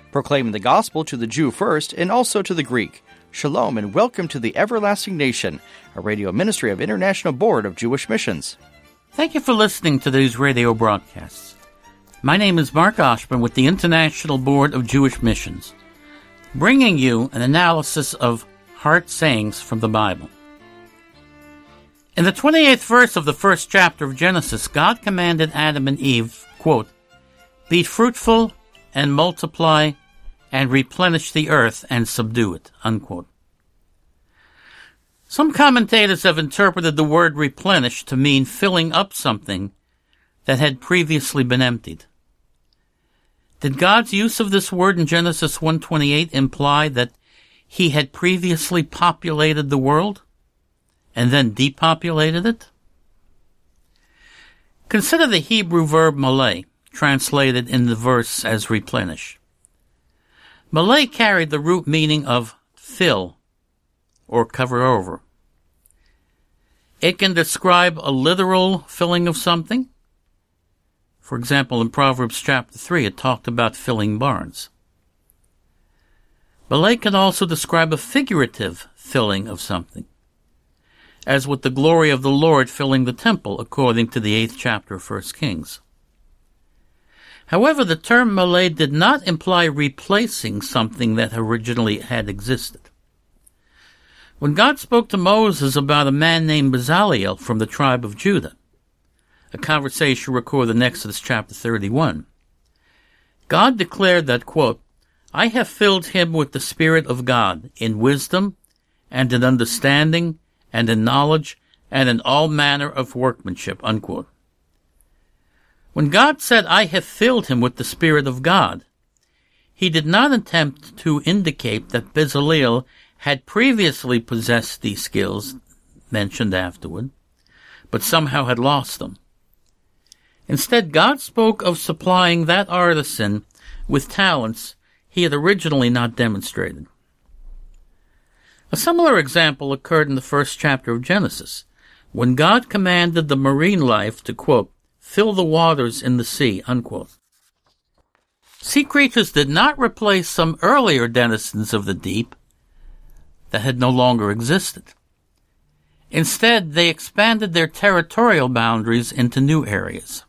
proclaiming the gospel to the Jew first and also to the Greek. Shalom and welcome to the Everlasting Nation, a radio ministry of International Board of Jewish Missions. Thank you for listening to these radio broadcasts. My name is Mark Oshman with the International Board of Jewish Missions, bringing you an analysis of heart sayings from the Bible. In the 28th verse of the first chapter of Genesis, God commanded Adam and Eve, quote, "Be fruitful and multiply and replenish the earth and subdue it," unquote. Some commentators have interpreted the word replenish to mean filling up something that had previously been emptied. Did God's use of this word in Genesis 1:28 imply that he had previously populated the world and then depopulated it? Consider the Hebrew verb malay, translated in the verse as replenish. Malay carried the root meaning of fill or cover over. It can describe a literal filling of something. For example, in Proverbs chapter 3, it talked about filling barns. Malay can also describe a figurative filling of something, as with the glory of the Lord filling the temple, according to the 8th chapter of 1 Kings. However, the term malay did not imply replacing something that originally had existed. When God spoke to Moses about a man named Bezaleel from the tribe of Judah, a conversation recorded in Exodus chapter 31, God declared that, quote, "I have filled him with the Spirit of God in wisdom and in understanding and in knowledge and in all manner of workmanship," unquote. When God said, "I have filled him with the Spirit of God," he did not attempt to indicate that Bezaleel had previously possessed these skills mentioned afterward, but somehow had lost them. Instead, God spoke of supplying that artisan with talents he had originally not demonstrated. A similar example occurred in the first chapter of Genesis, when God commanded the marine life to, quote, "fill the waters in the sea," unquote. Sea creatures did not replace some earlier denizens of the deep that had no longer existed. Instead, they expanded their territorial boundaries into new areas.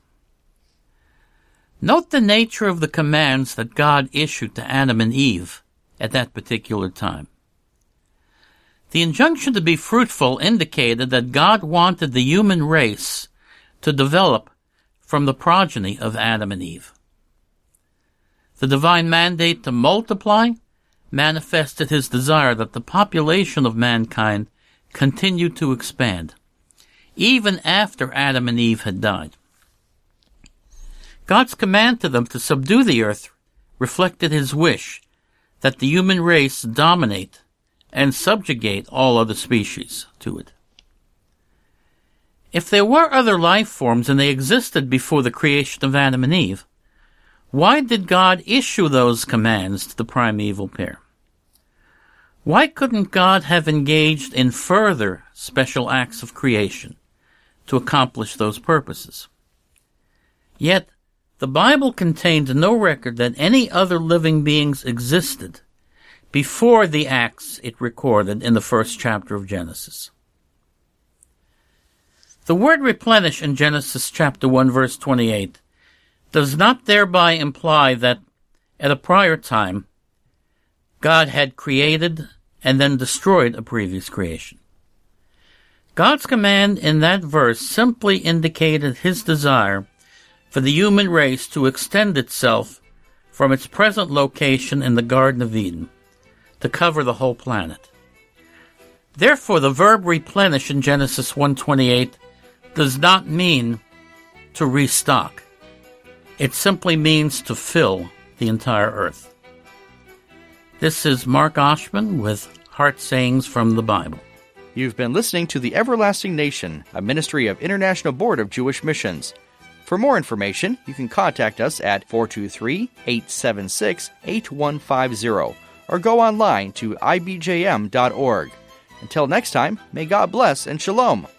Note the nature of the commands that God issued to Adam and Eve at that particular time. The injunction to be fruitful indicated that God wanted the human race to develop from the progeny of Adam and Eve. The divine mandate to multiply manifested his desire that the population of mankind continued to expand, even after Adam and Eve had died. God's command to them to subdue the earth reflected his wish that the human race dominate and subjugate all other species to it. If there were other life forms and they existed before the creation of Adam and Eve, why did God issue those commands to the primeval pair? Why couldn't God have engaged in further special acts of creation to accomplish those purposes? Yet, the Bible contained no record that any other living beings existed before the acts it recorded in the first chapter of Genesis. The word replenish in Genesis chapter 1 verse 28 does not thereby imply that at a prior time God had created and then destroyed a previous creation. God's command in that verse simply indicated his desire for the human race to extend itself from its present location in the Garden of Eden to cover the whole planet. Therefore, the verb replenish in Genesis 1:28 does not mean to restock. It simply means to fill the entire earth. This is Mark Oshman with Heart Sayings from the Bible. You've been listening to The Everlasting Nation, a ministry of International Board of Jewish Missions. For more information, you can contact us at 423-876-8150 or go online to ibjm.org. Until next time, may God bless and shalom.